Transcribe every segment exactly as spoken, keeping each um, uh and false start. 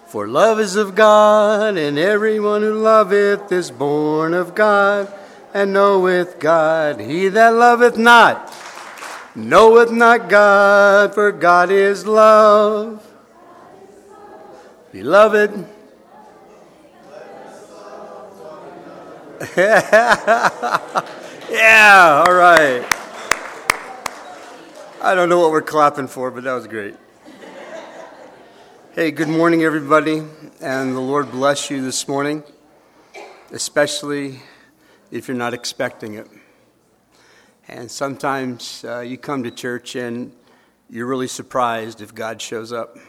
For love is of God, and everyone who loveth is born of God, and knoweth God. He that loveth not knoweth not God, for God is love. Beloved, yeah, all right. I don't know what we're clapping for, but that was great. Hey, good morning, everybody, and the Lord bless you this morning, especially if you're not expecting it. And sometimes uh, you come to church and you're really surprised if God shows up.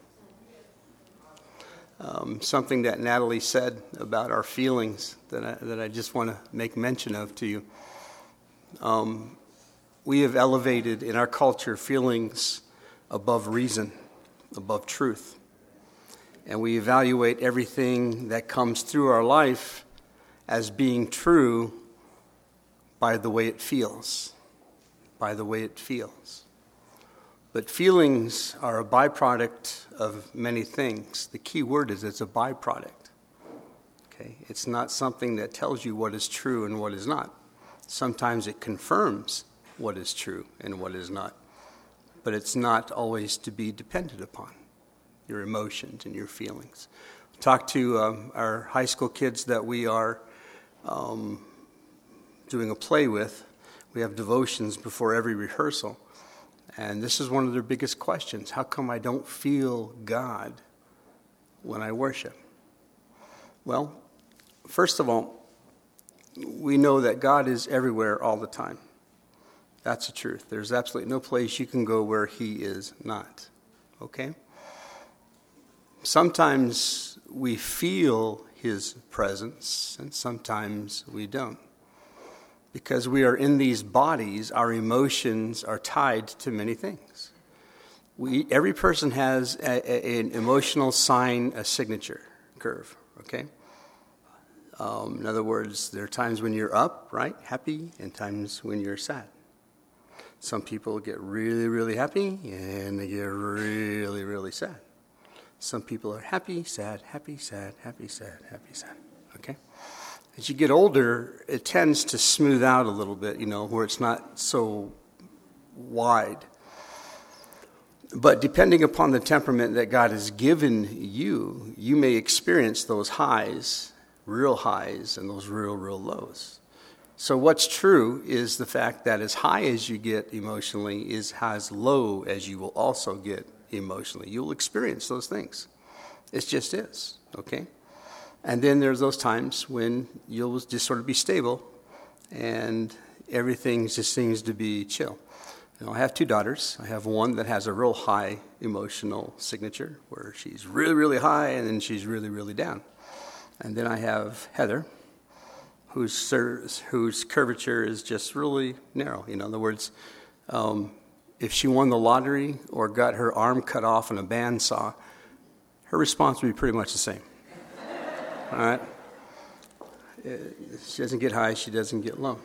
Um, something that Natalie said about our feelings that I, that I just want to make mention of to you. Um, we have elevated in our culture feelings above reason, above truth. And we evaluate everything that comes through our life as being true by the way it feels, by the way it feels. But feelings are a byproduct of many things. The key word is it's a byproduct. Okay? It's not something that tells you what is true and what is not. Sometimes it confirms what is true and what is not. But it's not always to be depended upon. Your emotions and your feelings. Talk to um, our high school kids that we are um, doing a play with. We have devotions before every rehearsal. And this is one of their biggest questions. How come I don't feel God when I worship? Well, first of all, we know that God is everywhere all the time. That's the truth. There's absolutely no place you can go where He is not. Okay? Sometimes we feel His presence, and sometimes we don't. Because we are in these bodies, our emotions are tied to many things. We, every person has a, a, an emotional sign, a signature curve, okay? Um, in other words, there are times when you're up, right, happy, and times when you're sad. Some people get really, really happy, and they get really, really sad. Some people are happy, sad, happy, sad, happy, sad, happy, sad, okay? As you get older, it tends to smooth out a little bit, you know, where it's not so wide. But depending upon the temperament that God has given you, you may experience those highs, real highs, and those real, real lows. So what's true is the fact that as high as you get emotionally is as low as you will also get emotionally. You'll experience those things. It just is, okay? And then there's those times when you'll just sort of be stable and everything just seems to be chill. You know, I have two daughters. I have one that has a real high emotional signature where she's really, really high and then she's really, really down. And then I have Heather, whose whose curvature is just really narrow. You know, in other words, um, if she won the lottery or got her arm cut off in a bandsaw, her response would be pretty much the same. All right? She doesn't get high, she doesn't get low.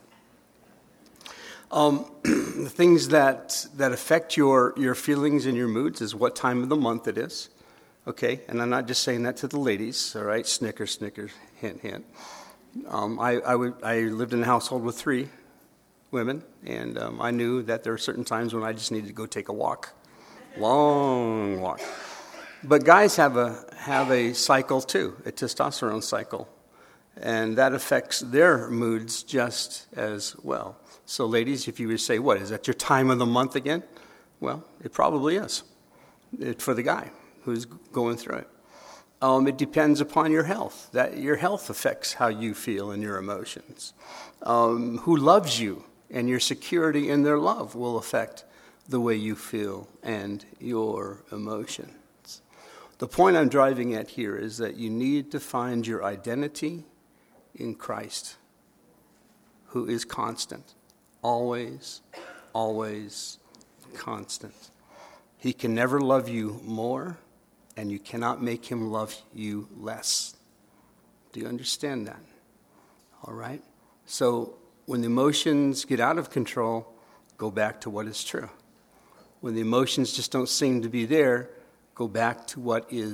Um, the things that, that affect your, your feelings and your moods is what time of the month it is. Okay? And I'm not just saying that to the ladies, all right? Snicker, snicker, hint, hint. Um, I, I, would, I lived in a household with three women, and um, I knew that there were certain times when I just needed to go take a walk, long walk. But guys have a have a cycle too, a testosterone cycle, and that affects their moods just as well. So, ladies, if you would say, "What is that? Your time of the month again?" Well, it probably is it, for the guy who's going through it. Um, it depends upon your health. That your health affects how you feel and your emotions. Um, who loves you? And your security in their love will affect the way you feel and your emotions. The point I'm driving at here is that you need to find your identity in Christ, who is constant, always, always constant. He can never love you more, and you cannot make him love you less. Do you understand that? All right? So, when the emotions get out of control, go back to what is true. When the emotions just don't seem to be there, go back to what is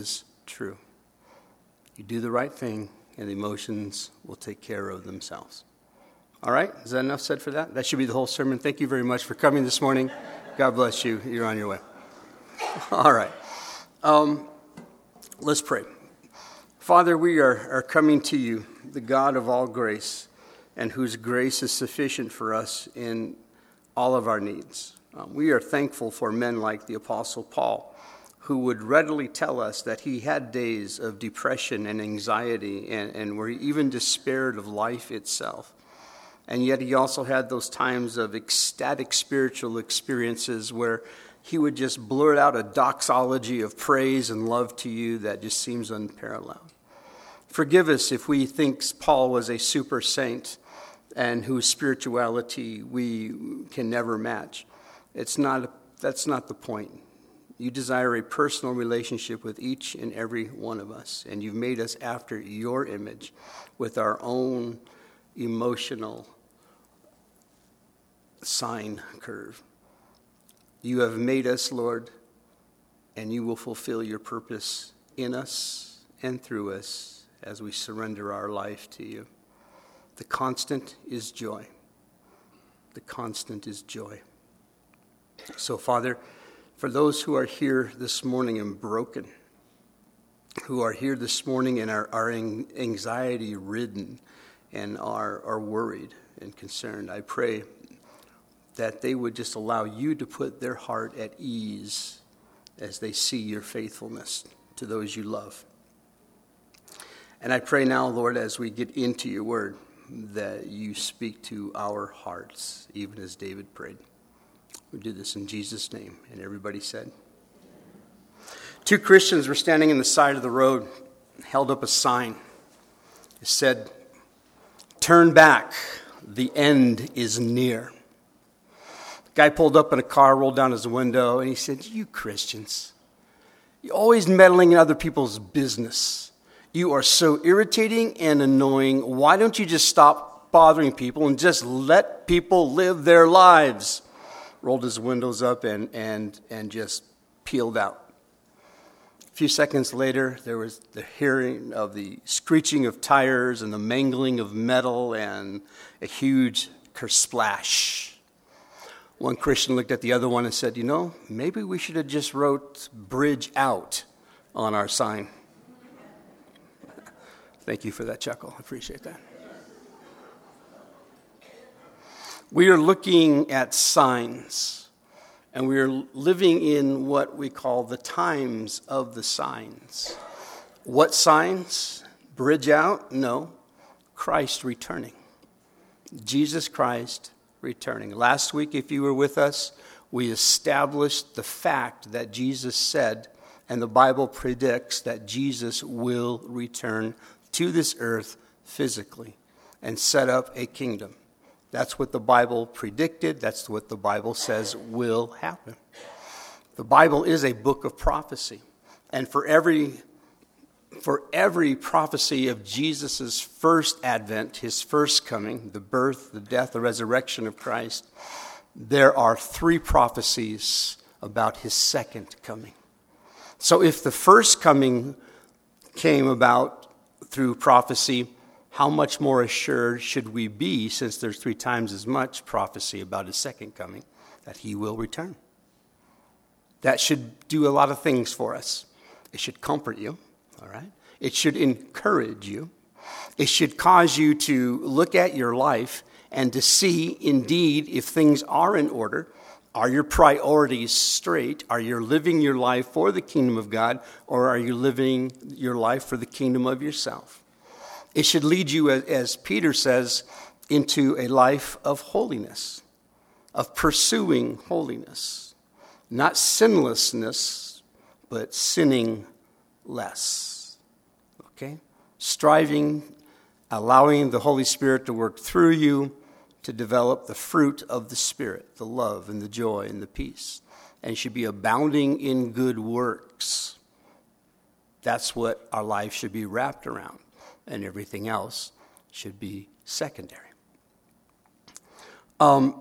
true. You do the right thing, and the emotions will take care of themselves. All right? Is that enough said for that? That should be the whole sermon. Thank you very much for coming this morning. God bless you. You're on your way. All right. Um, let's pray. Father, we are, are coming to you, the God of all grace, and whose grace is sufficient for us in all of our needs. Um, we are thankful for men like the Apostle Paul, who would readily tell us that he had days of depression and anxiety and, and where he even despaired of life itself. And yet he also had those times of ecstatic spiritual experiences where he would just blurt out a doxology of praise and love to you that just seems unparalleled. Forgive us if we think Paul was a super saint and whose spirituality we can never match. It's not, that's not the point. You desire a personal relationship with each and every one of us, and you've made us after your image with our own emotional sine curve. You have made us, Lord, and you will fulfill your purpose in us and through us as we surrender our life to you. The constant is joy. The constant is joy. So, Father, for those who are here this morning and broken, who are here this morning and are, are anxiety-ridden and are, are worried and concerned, I pray that they would just allow you to put their heart at ease as they see your faithfulness to those you love. And I pray now, Lord, as we get into your word, that you speak to our hearts, even as David prayed. We do this in Jesus' name. And everybody said. Two Christians were standing in the side of the road, held up a sign. It said, "Turn back, the end is near." The guy pulled up in a car, rolled down his window, and he said, "You Christians, you're always meddling in other people's business. You are so irritating and annoying. Why don't you just stop bothering people and just let people live their lives?" Rolled his windows up and, and, and just peeled out. A few seconds later, there was the hearing of the screeching of tires and the mangling of metal and a huge kersplash. One Christian looked at the other one and said, "You know, maybe we should have just wrote 'bridge out' on our sign." Thank you for that chuckle. I appreciate that. We are looking at signs, and we are living in what we call the times of the signs. What signs? Bridge out? No. Christ returning. Jesus Christ returning. Last week, if you were with us, we established the fact that Jesus said, and the Bible predicts that Jesus will return to this earth physically and set up a kingdom. That's what the Bible predicted. That's what the Bible says will happen. The Bible is a book of prophecy. And for every, for every prophecy of Jesus' first advent, his first coming, the birth, the death, the resurrection of Christ, there are three prophecies about his second coming. So if the first coming came about through prophecy, how much more assured should we be, since there's three times as much prophecy about his second coming, that he will return? That should do a lot of things for us. It should comfort you, all right? It should encourage you. It should cause you to look at your life and to see, indeed, if things are in order. Are your priorities straight? Are you living your life for the kingdom of God, or are you living your life for the kingdom of yourself? It should lead you, as Peter says, into a life of holiness, of pursuing holiness. Not sinlessness, but sinning less. Okay? Striving, allowing the Holy Spirit to work through you to develop the fruit of the Spirit, the love and the joy and the peace. And you should be abounding in good works. That's what our life should be wrapped around. And everything else should be secondary. Um,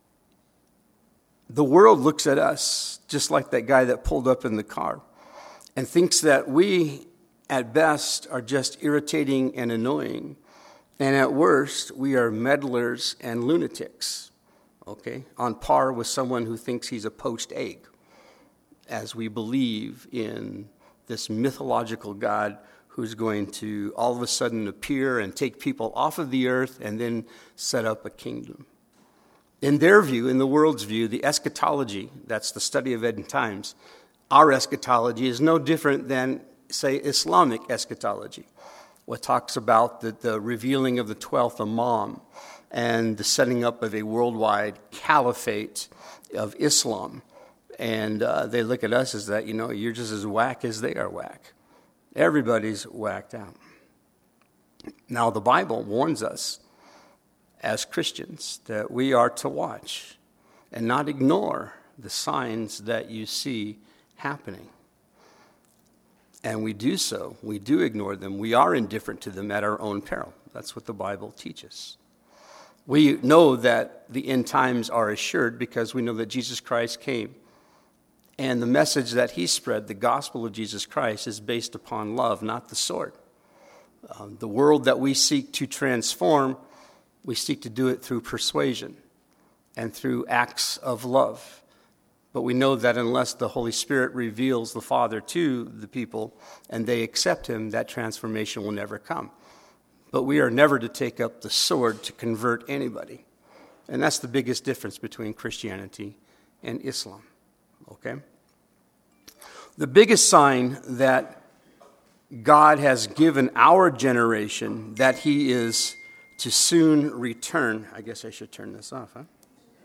the world looks at us just like that guy that pulled up in the car. and thinks that we, at best, are just irritating and annoying, and at worst, we are meddlers and lunatics, okay, on par with someone who thinks he's a poached egg, as we believe in this mythological God who's going to all of a sudden appear and take people off of the earth and then set up a kingdom. In their view, in the world's view, the eschatology, that's the study of end times, our eschatology is no different than, say, Islamic eschatology, what talks about the, the revealing of the twelfth Imam and the setting up of a worldwide caliphate of Islam. And uh, they look at us as that, you know, you're just as whack as they are whack. Everybody's whacked out. Now, the Bible warns us as Christians that we are to watch and not ignore the signs that you see happening. And we do so. We do ignore them. We are indifferent to them at our own peril. That's what the Bible teaches. We know that the end times are assured because we know that Jesus Christ came. And the message that he spread, the gospel of Jesus Christ, is based upon love, not the sword. Uh, the world that we seek to transform, we seek to do it through persuasion and through acts of love. But we know that unless the Holy Spirit reveals the Father to the people and they accept him, that transformation will never come. But we are never to take up the sword to convert anybody. And that's the biggest difference between Christianity and Islam. Okay? The biggest sign that God has given our generation that he is to soon return. I guess I should turn this off, huh?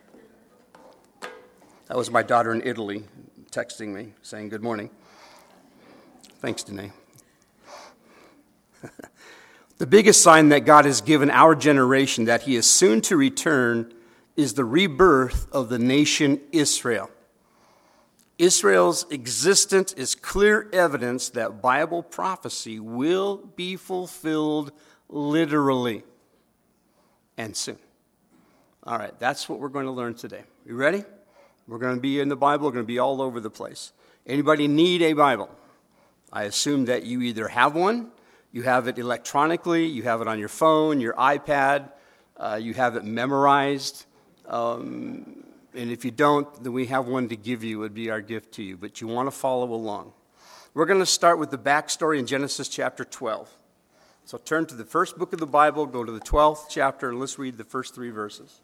That was my daughter in Italy texting me, saying good morning. Thanks, Danae. The biggest sign that God has given our generation that he is soon to return is the rebirth of the nation Israel. Israel's existence is clear evidence that Bible prophecy will be fulfilled literally and soon. All right, that's what we're going to learn today. You ready? We're going to be in the Bible. We're going to be all over the place. Anybody need a Bible? I assume that you either have one, you have it electronically, you have it on your phone, your iPad, uh, you have it memorized. Um, and if you don't, then we have one to give you. It would be our gift to you. But you want to follow along. We're going to start with the backstory in Genesis chapter twelve. So turn to the first book of the Bible, go to the twelfth chapter, and let's read the first three verses.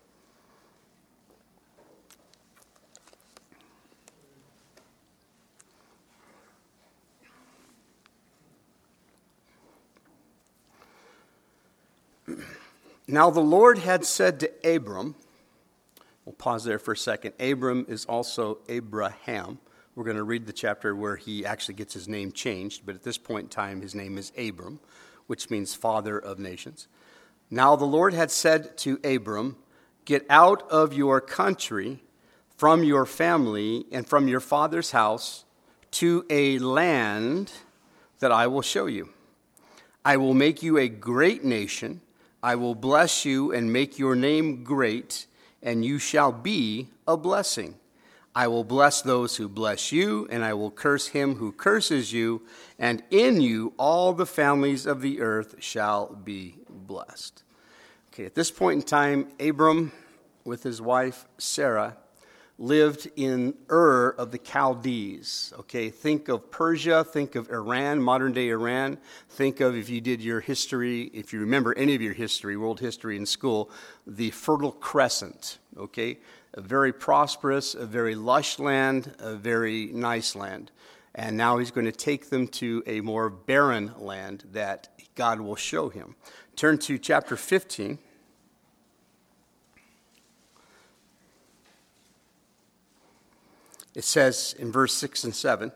Now the Lord had said to Abram, we'll pause there for a second. Abram is also Abraham. We're going to read the chapter where he actually gets his name changed, but at this point in time his name is Abram, which means father of nations. Now the Lord had said to Abram, get out of your country, from your family, and from your father's house, to a land that I will show you. I will make you a great nation. I will bless you and make your name great, and you shall be a blessing. I will bless those who bless you, and I will curse him who curses you, and in you all the families of the earth shall be blessed. Okay, at this point in time, Abram, with his wife Sarah, lived in Ur of the Chaldees. Okay, think of Persia, think of Iran, modern-day Iran. Think of, if you did your history, if you remember any of your history, world history in school, the Fertile Crescent. Okay, a very prosperous, a very lush land, a very nice land. And now he's going to take them to a more barren land that God will show him. Turn to chapter fifteen. It says in verse six and seven,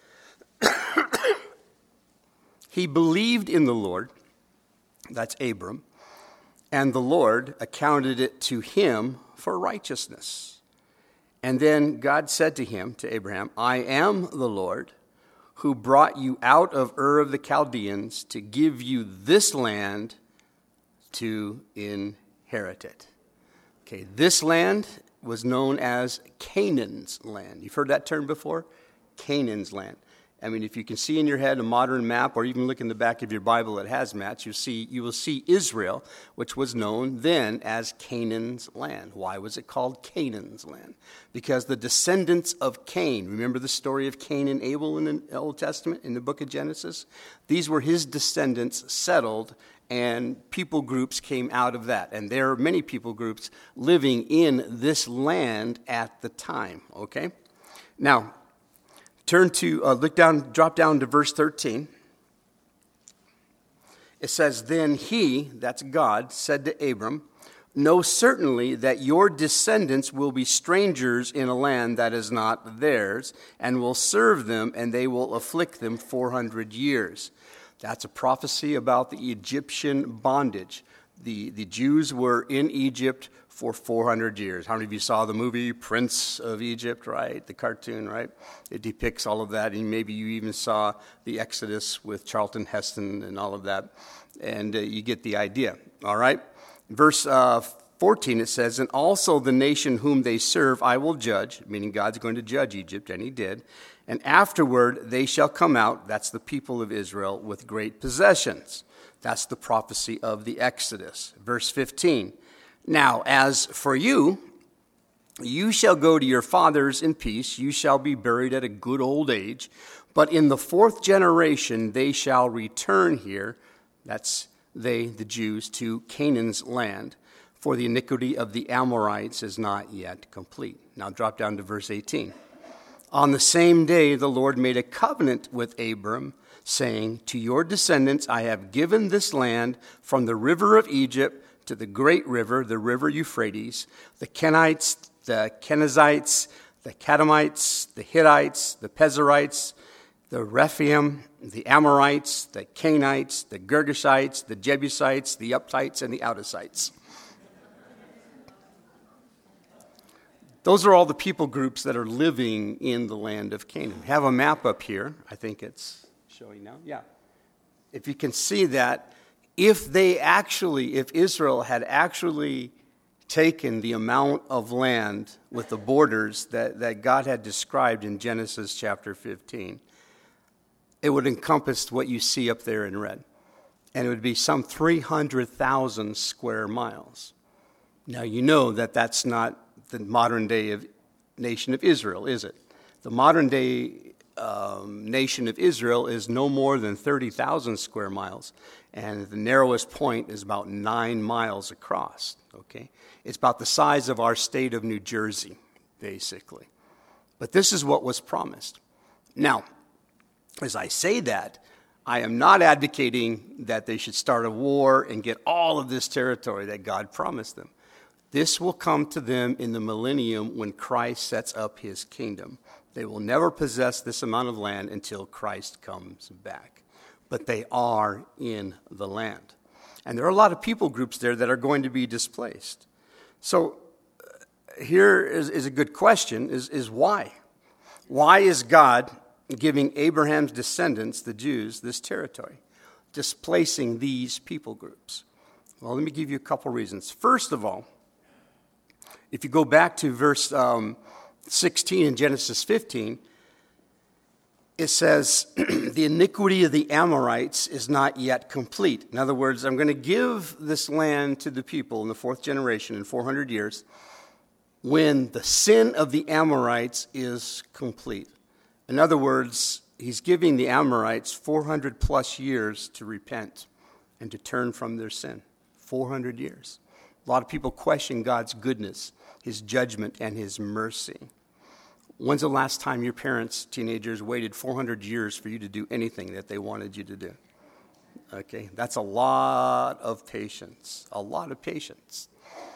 he believed in the Lord, that's Abram, and the Lord accounted it to him for righteousness. And then God said to him, to Abraham, I am the Lord who brought you out of Ur of the Chaldeans to give you this land to inherit it. Okay, this land was known as Canaan's land. You've heard that term before? Canaan's land. I mean, if you can see in your head a modern map, or even look in the back of your Bible that has maps, you see you will see Israel, which was known then as Canaan's land. Why was it called Canaan's land? Because the descendants of Cain, remember the story of Cain and Abel in the Old Testament, in the book of Genesis? These were his descendants settled, and people groups came out of that. And there are many people groups living in this land at the time, okay? Now, turn to, uh, look down, drop down to verse thirteen. It says, "Then he," that's God, "said to Abram, 'Know certainly that your descendants will be strangers in a land that is not theirs, and will serve them, and they will afflict them four hundred years. That's a prophecy about the Egyptian bondage. The, the Jews were in Egypt for four hundred years. How many of you saw the movie Prince of Egypt, right? The cartoon, right? It depicts all of that, and maybe you even saw the Exodus with Charlton Heston and all of that, and uh, you get the idea, all right? Verse uh, fourteen, it says, "And also the nation whom they serve I will judge," meaning God's going to judge Egypt, and he did. "And afterward they shall come out," that's the people of Israel, "with great possessions." That's the prophecy of the Exodus. Verse fifteen, "Now as for you, you shall go to your fathers in peace. You shall be buried at a good old age. But in the fourth generation they shall return here," that's they, the Jews, "to Canaan's land, for the iniquity of the Amorites is not yet complete." Now drop down to verse eighteen. "On the same day the Lord made a covenant with Abram, saying, 'To your descendants I have given this land from the river of Egypt to the great river, the river Euphrates, the Kenites, the Kenizzites, the Kadamites, the Hittites, the Pezerites, the Rephaim, the Amorites, the Canaanites, the Girgashites, the Jebusites, the Uptites, and the Outasites.'" Those are all the people groups that are living in the land of Canaan. We have a map up here. I think it's showing now. Yeah. If you can see that, if they actually, if Israel had actually taken the amount of land with the borders that, that God had described in Genesis chapter fifteen, it would encompass what you see up there in red. And it would be some three hundred thousand square miles. Now, you know that that's not the modern day of nation of Israel, is it? The modern day um, nation of Israel is no more than thirty thousand square miles, and the narrowest point is about nine miles across, okay? It's about the size of our state of New Jersey, basically. But this is what was promised. Now, as I say that, I am not advocating that they should start a war and get all of this territory that God promised them. This will come to them in the millennium when Christ sets up his kingdom. They will never possess this amount of land until Christ comes back. But they are in the land. And there are a lot of people groups there that are going to be displaced. So uh, here is, is a good question, is, is why? Why is God giving Abraham's descendants, the Jews, this territory, displacing these people groups? Well, let me give you a couple reasons. First of all, if you go back to verse um, sixteen in Genesis fifteen, it says, "The iniquity of the Amorites is not yet complete." In other words, I'm going to give this land to the people in the fourth generation in four hundred years when the sin of the Amorites is complete. In other words, he's giving the Amorites four hundred plus years to repent and to turn from their sin. four hundred years. A lot of people question God's goodness, his judgment, and his mercy. When's the last time your parents, teenagers, waited four hundred years for you to do anything that they wanted you to do? Okay, that's a lot of patience, a lot of patience.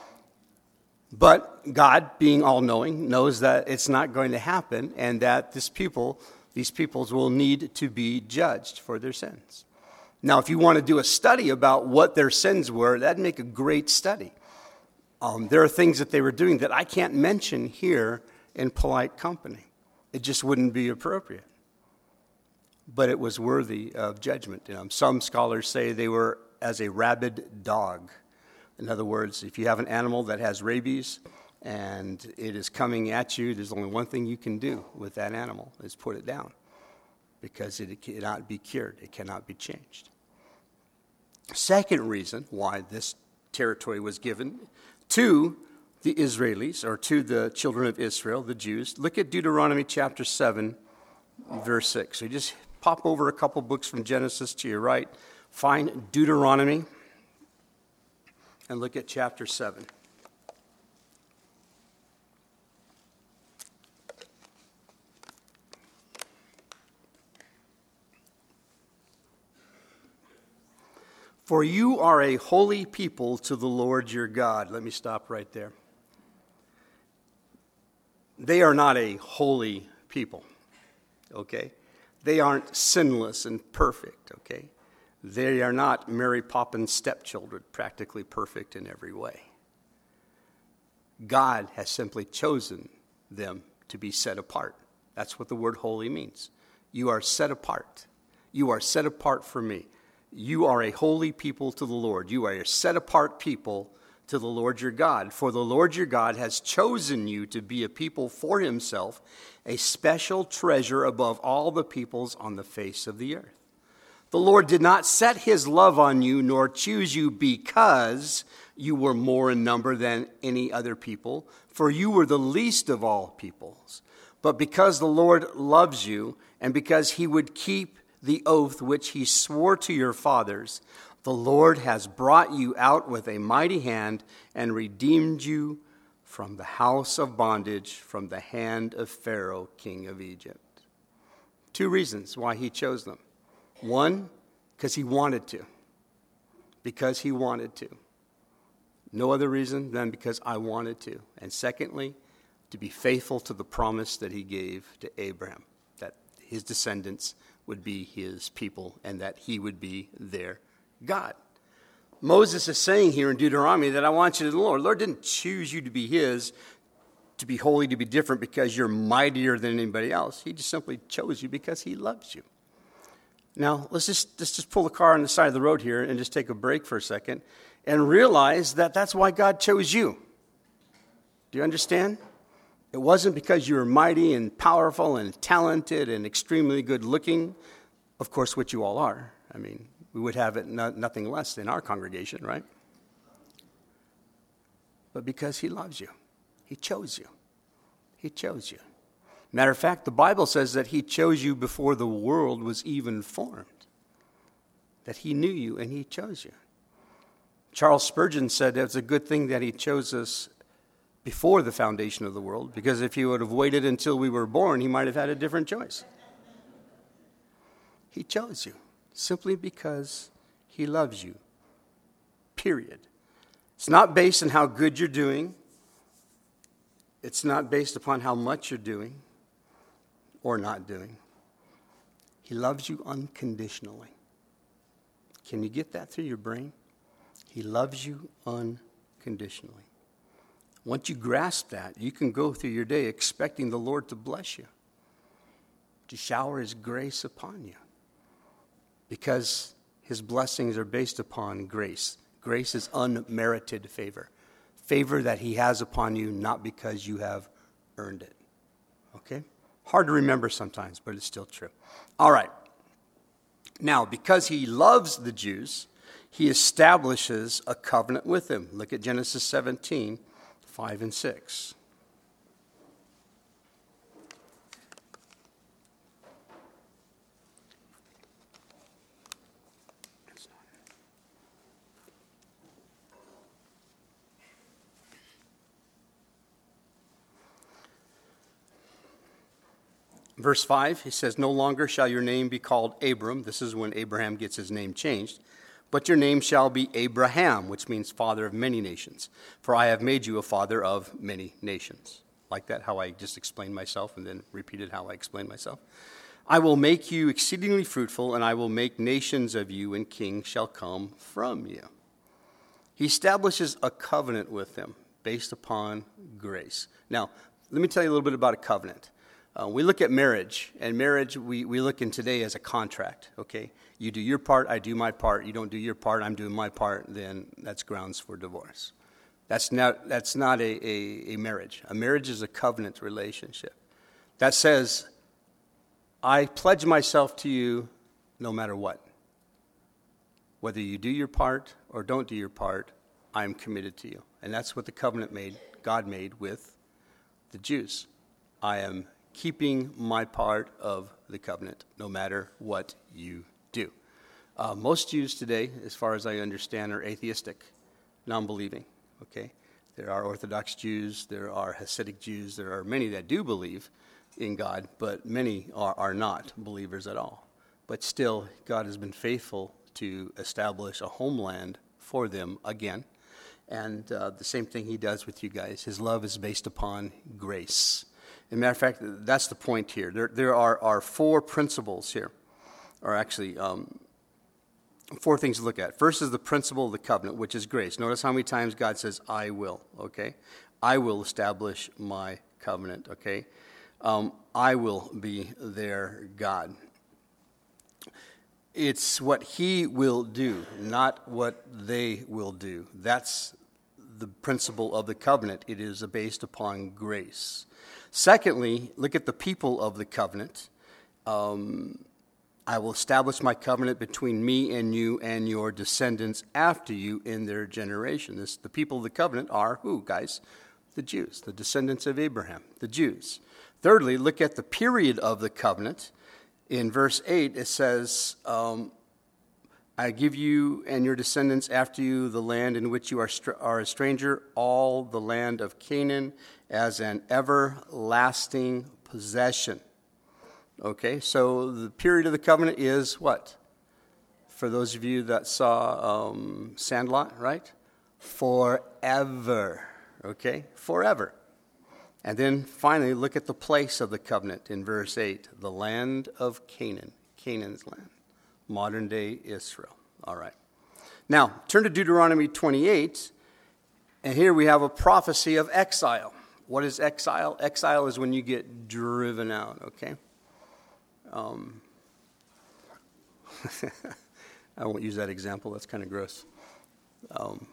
But God, being all-knowing, knows that it's not going to happen and that this people, these peoples will need to be judged for their sins. Now, if you want to do a study about what their sins were, that'd make a great study. Um, there are things that they were doing that I can't mention here in polite company. It just wouldn't be appropriate. But it was worthy of judgment. You know, some scholars say they were as a rabid dog. In other words, if you have an animal that has rabies and it is coming at you, there's only one thing you can do with that animal, is put it down. because it cannot be cured. It cannot be changed. Second reason why this territory was given to the Israelis, or to the children of Israel, the Jews. Look at Deuteronomy chapter seven, verse six. So you just pop over a couple books from Genesis to your right, find Deuteronomy, and look at chapter seven. For you are a holy people to the Lord your God. Let me stop right there. They are not a holy people, okay? They aren't sinless and perfect, okay? They are not Mary Poppins stepchildren, practically perfect in every way. God has simply chosen them to be set apart. That's what the word holy means. You are set apart. You are set apart for me. You are a holy people to the Lord. You are a set-apart people to the Lord your God. For the Lord your God has chosen you to be a people for himself, a special treasure above all the peoples on the face of the earth. The Lord did not set his love on you, nor choose you because you were more in number than any other people, for you were the least of all peoples. But because the Lord loves you, and because he would keep the oath which he swore to your fathers, the Lord has brought you out with a mighty hand and redeemed you from the house of bondage, from the hand of Pharaoh, king of Egypt. Two reasons why he chose them. One, because he wanted to. Because he wanted to. No other reason than because I wanted to. And secondly, to be faithful to the promise that he gave to Abraham, that his descendants would be his people and that he would be their God. Moses is saying here in Deuteronomy that I want you to the Lord. The Lord didn't choose you to be his, to be holy, to be different because you're mightier than anybody else. He just simply chose you because he loves you. Now, let's just, let's just pull the car on the side of the road here and just take a break for a second and realize that that's why God chose you. Do you understand? It wasn't because you were mighty and powerful and talented and extremely good looking, of course, which you all are. I mean, we would have it no, nothing less in our congregation, right? But because he loves you. He chose you. He chose you. Matter of fact, the Bible says that he chose you before the world was even formed. That he knew you and he chose you. Charles Spurgeon said it's a good thing that he chose us before the foundation of the world, because if he would have waited until we were born, he might have had a different choice. He chose you simply because he loves you, period. It's not based on how good you're doing. It's not based upon how much you're doing or not doing. He loves you unconditionally. Can you get that through your brain? He loves you unconditionally. Once you grasp that, you can go through your day expecting the Lord to bless you, to shower his grace upon you, because his blessings are based upon grace. Grace is unmerited favor, favor that he has upon you, not because you have earned it. Okay? Hard to remember sometimes, but it's still true. All right. Now, because he loves the Jews, he establishes a covenant with them. Look at Genesis seventeen. Five and six. Verse five, he says, "No longer shall your name be called Abram." This is when Abraham gets his name changed. "But your name shall be Abraham," which means father of many nations. "For I have made you a father of many nations." Like that, how I just explained myself and then repeated how I explained myself. "I will make you exceedingly fruitful, and I will make nations of you, and kings shall come from you." He establishes a covenant with them based upon grace. Now, let me tell you a little bit about a covenant. Uh, we look at marriage, and marriage we, we look in today as a contract, okay? You do your part, I do my part. You don't do your part, I'm doing my part, then that's grounds for divorce. That's not, that's not a, a, a marriage. A marriage is a covenant relationship. That says, I pledge myself to you no matter what. Whether you do your part or don't do your part, I am committed to you. And that's what the covenant made, God made with the Jews. I am keeping my part of the covenant no matter what you do. Uh, most Jews today, as far as I understand, are atheistic, non-believing, okay? There are Orthodox Jews, there are Hasidic Jews, there are many that do believe in God, but many are, are not believers at all. But still, God has been faithful to establish a homeland for them again. And uh, the same thing he does with you guys. His love is based upon grace. As a matter of fact, that's the point here. There, there are, are four principles here, or actually um, four things to look at. First is the principle of the covenant, which is grace. Notice how many times God says, I will, okay? I will establish my covenant, okay? Um, I will be their God. It's what he will do, not what they will do. That's the principle of the covenant. It is based upon grace. Secondly, look at the people of the covenant. Um, I will establish my covenant between me and you and your descendants after you in their generation. This, the people of the covenant are who, guys? The Jews, the descendants of Abraham, the Jews. Thirdly, look at the period of the covenant. In verse eight, it says, um, I give you and your descendants after you the land in which you are, str- are a stranger, all the land of Canaan, as an everlasting possession. Okay, so the period of the covenant is what? For those of you that saw um, Sandlot, right? Forever. Okay, forever. And then finally, look at the place of the covenant in verse eight, the land of Canaan, Canaan's land, modern day Israel. All right. Now, turn to Deuteronomy twenty-eight, and here we have a prophecy of exile. What is exile? Exile is when you get driven out, okay? Um, I won't use that example. That's kind of gross. Um,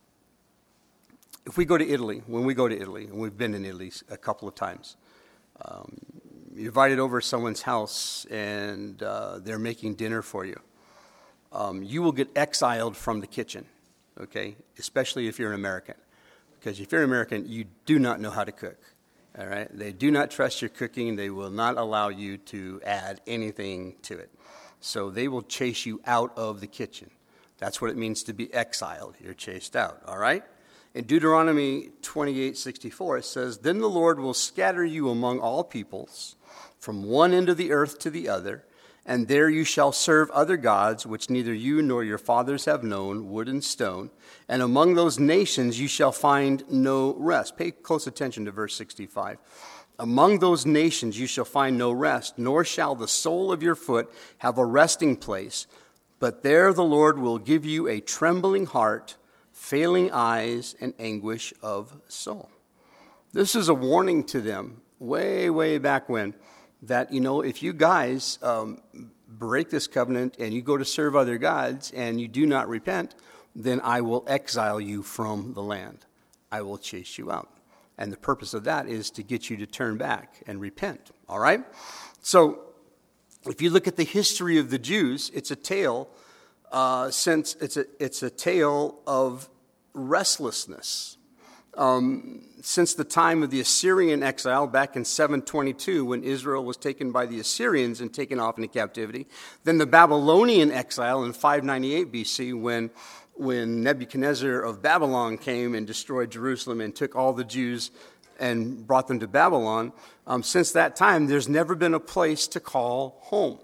if we go to Italy, when we go to Italy, and we've been in Italy a couple of times, um, you're invited over to someone's house, and uh, they're making dinner for you. Um, you will get exiled from the kitchen, okay, especially if you're an American. Because if you're an American, you do not know how to cook, all right? They do not trust your cooking. They will not allow you to add anything to it. So they will chase you out of the kitchen. That's what it means to be exiled. You're chased out, all right? In Deuteronomy twenty-eight sixty-four, it says, Then the Lord will scatter you among all peoples, from one end of the earth to the other, and there you shall serve other gods, which neither you nor your fathers have known, wood and stone. And among those nations you shall find no rest. Pay close attention to verse sixty-five. Among those nations you shall find no rest, nor shall the sole of your foot have a resting place. But there the Lord will give you a trembling heart, failing eyes, and anguish of soul. This is a warning to them way, way back when, that, you know, if you guys um, break this covenant and you go to serve other gods and you do not repent, then I will exile you from the land. I will chase you out. And the purpose of that is to get you to turn back and repent, all right? So if you look at the history of the Jews, it's a tale Uh, since it's a it's a tale of restlessness. Um, since the time of the Assyrian exile back in seven twenty-two, when Israel was taken by the Assyrians and taken off into captivity, then the Babylonian exile in five ninety-eight B C, when when Nebuchadnezzar of Babylon came and destroyed Jerusalem and took all the Jews and brought them to Babylon. Um, since that time, there's never been a place to call home.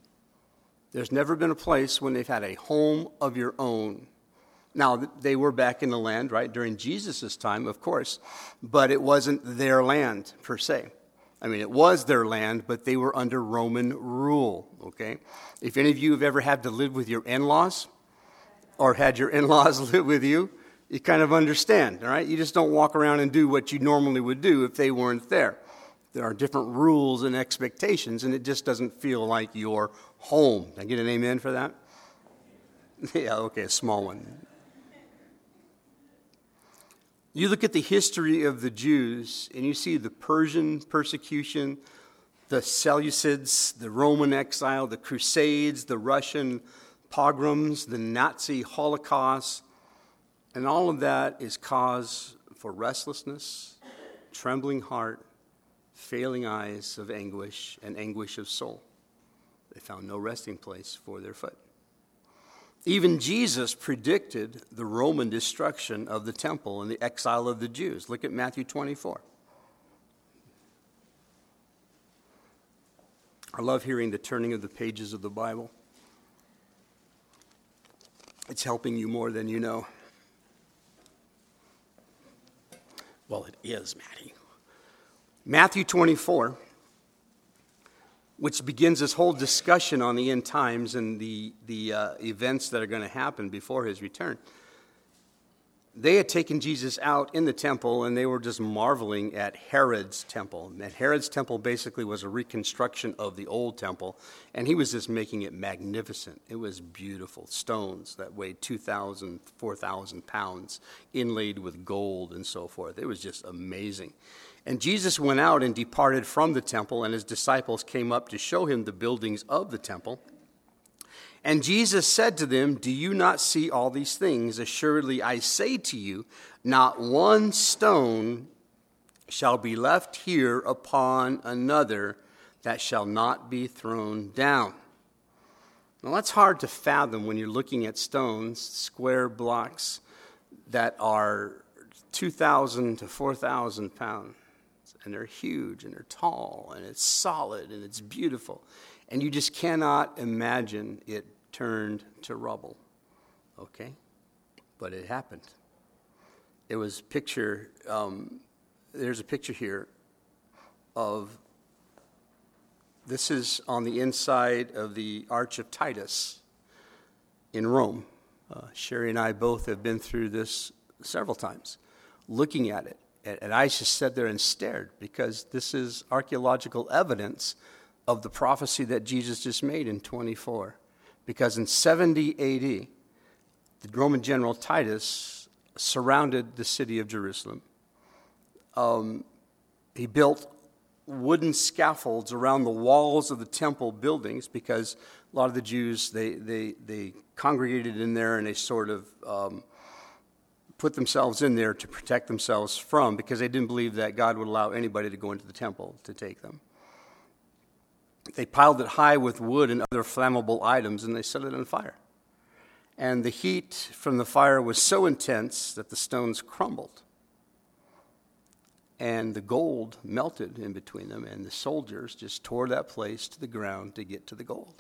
There's never been a place when they've had a home of your own. Now, they were back in the land, right, during Jesus' time, of course, but it wasn't their land, per se. I mean, it was their land, but they were under Roman rule, okay? If any of you have ever had to live with your in-laws or had your in-laws live with you, you kind of understand, all right? You just don't walk around and do what you normally would do if they weren't there. There are different rules and expectations, and it just doesn't feel like your home. Can I get an amen for that? Yeah, okay, a small one. You look at the history of the Jews, and you see the Persian persecution, the Seleucids, the Roman exile, the Crusades, the Russian pogroms, the Nazi Holocaust, and all of that is cause for restlessness, trembling heart, failing eyes of anguish, and anguish of soul. They found no resting place for their foot. Even Jesus predicted the Roman destruction of the temple and the exile of the Jews. Look at Matthew twenty-four. I love hearing the turning of the pages of the Bible. It's helping you more than you know. Well, it is, Matty. Matthew twenty-four, which begins this whole discussion on the end times and the, the uh, events that are going to happen before his return. They had taken Jesus out in the temple, and they were just marveling at Herod's temple. And Herod's temple basically was a reconstruction of the old temple, and he was just making it magnificent. It was beautiful. Stones that weighed two thousand, four thousand pounds, inlaid with gold and so forth. It was just amazing. And Jesus went out and departed from the temple, and his disciples came up to show him the buildings of the temple. And Jesus said to them, "Do you not see all these things? Assuredly, I say to you, not one stone shall be left here upon another that shall not be thrown down." Now, that's hard to fathom when you're looking at stones, square blocks that are two thousand to four thousand pounds. And they're huge, and they're tall, and it's solid, and it's beautiful. And you just cannot imagine it turned to rubble, okay? But it happened. It was picture, um, there's a picture here of, this is on the inside of the Arch of Titus in Rome. Uh, Sherry and I both have been through this several times, looking at it. And I just sat there and stared, because this is archaeological evidence of the prophecy that Jesus just made in twenty-four. Because in seventy A D, the Roman general Titus surrounded the city of Jerusalem. Um, he built wooden scaffolds around the walls of the temple buildings, because a lot of the Jews, they they, they congregated in there, and they sort of um, put themselves in there to protect themselves from, because they didn't believe that God would allow anybody to go into the temple to take them. They piled it high with wood and other flammable items, and they set it on fire. And the heat from the fire was so intense that the stones crumbled. And the gold melted in between them, and the soldiers just tore that place to the ground to get to the gold.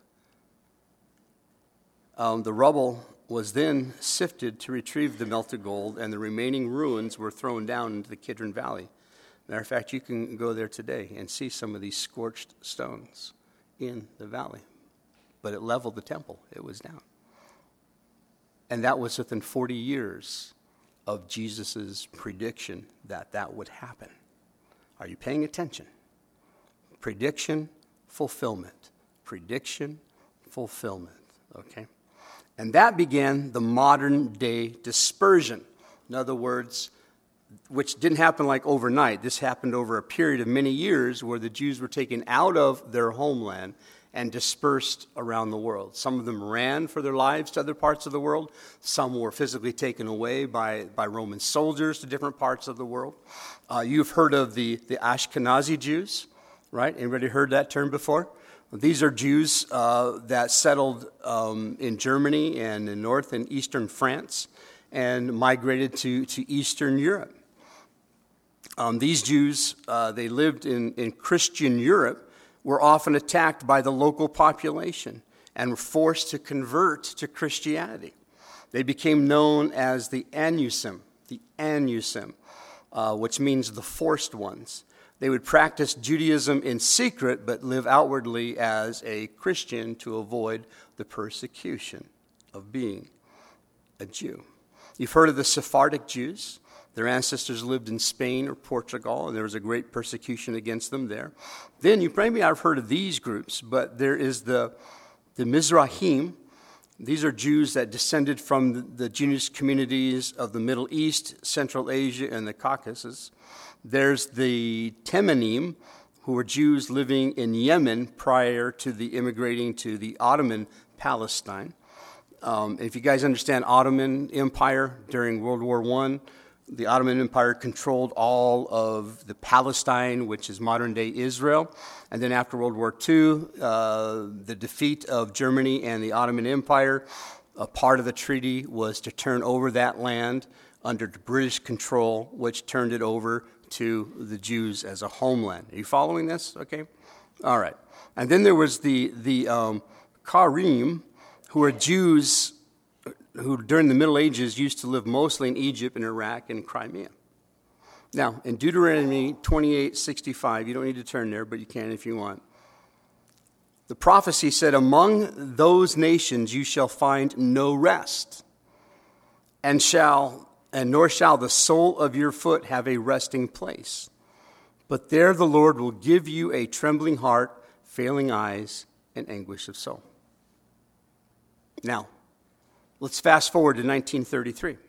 Um, the rubble was then sifted to retrieve the melted gold, and the remaining ruins were thrown down into the Kidron Valley. Matter of fact, you can go there today and see some of these scorched stones in the valley. But it leveled the temple. It was down. And that was within forty years of Jesus' prediction that that would happen. Are you paying attention? Prediction, fulfillment. Prediction, fulfillment. Okay? And that began the modern day dispersion. In other words, which didn't happen like overnight. This happened over a period of many years where the Jews were taken out of their homeland and dispersed around the world. Some of them ran for their lives to other parts of the world. Some were physically taken away by, by Roman soldiers to different parts of the world. Uh, you've heard of the, the Ashkenazi Jews, right? Anybody heard that term before? These are Jews uh, that settled um, in Germany and in north and eastern France and migrated to, to Eastern Europe. Um, these Jews, uh, they lived in, in Christian Europe, were often attacked by the local population and were forced to convert to Christianity. They became known as the Anusim, the Anusim, uh, which means the forced ones. They would practice Judaism in secret, but live outwardly as a Christian to avoid the persecution of being a Jew. You've heard of the Sephardic Jews. Their ancestors lived in Spain or Portugal, and there was a great persecution against them there. Then you maybe I've heard of these groups, but there is the, the Mizrahim. These are Jews that descended from the, the Jewish communities of the Middle East, Central Asia, and the Caucasus. There's the Temenim, who were Jews living in Yemen prior to the immigrating to the Ottoman Palestine. Um, if you guys understand Ottoman Empire during World War One, the Ottoman Empire controlled all of the Palestine, which is modern-day Israel. And then after World War Two, uh, the defeat of Germany and the Ottoman Empire, a part of the treaty was to turn over that land under British control, which turned it over to the Jews as a homeland. Are you following this? Okay. All right. And then there was the, the um, Karim, who are Jews who during the Middle Ages used to live mostly in Egypt and Iraq and Crimea. Now, in Deuteronomy twenty-eight sixty-five, you don't need to turn there, but you can if you want. The prophecy said, among those nations you shall find no rest, and shall, and nor shall the sole of your foot have a resting place. But there the Lord will give you a trembling heart, failing eyes, and anguish of soul. Now, let's fast forward to nineteen thirty-three.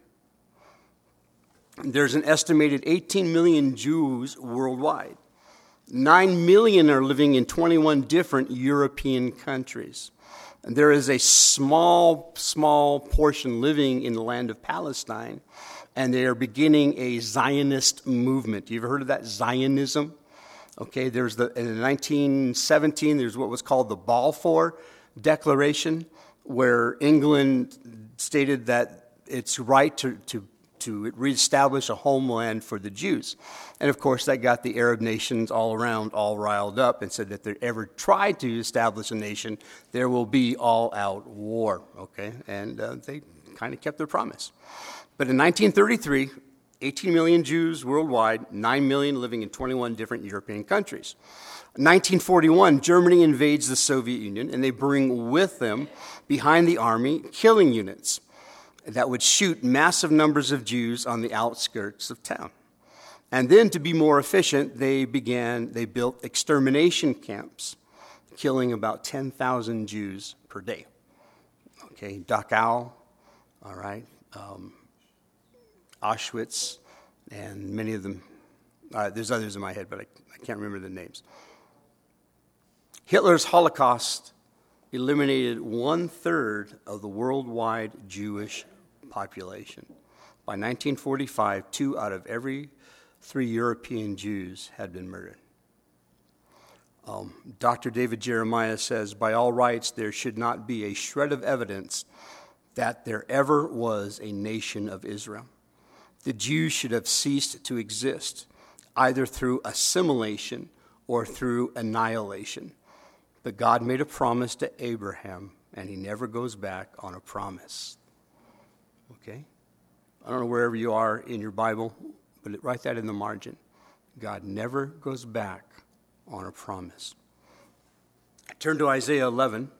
There's an estimated eighteen million Jews worldwide. nine million are living in twenty-one different European countries. And there is a small, small portion living in the land of Palestine, and they are beginning a Zionist movement. You ever heard of that, Zionism? Okay, there's the in nineteen seventeen, there's what was called the Balfour Declaration, where England stated that it's right to, to, to reestablish a homeland for the Jews. And of course, that got the Arab nations all around all riled up and said that if they ever tried to establish a nation, there will be all-out war, okay? And uh, they kind of kept their promise. But in nineteen thirty-three, eighteen million Jews worldwide, nine million living in twenty-one different European countries. nineteen forty-one, Germany invades the Soviet Union, and they bring with them, behind the army, killing units that would shoot massive numbers of Jews on the outskirts of town. And then, to be more efficient, they began, they built extermination camps, killing about ten thousand Jews per day. Okay, Dachau, all right, um, Auschwitz, and many of them, uh, there's others in my head, but I, I can't remember the names. Hitler's Holocaust eliminated one-third of the worldwide Jewish population. By nineteen forty-five, two out of every three European Jews had been murdered. Um, Doctor David Jeremiah says, by all rights, there should not be a shred of evidence that there ever was a nation of Israel. The Jews should have ceased to exist, either through assimilation or through annihilation. But God made a promise to Abraham, and he never goes back on a promise. Okay? I don't know wherever you are in your Bible, but write that in the margin. God never goes back on a promise. Turn to Isaiah eleven.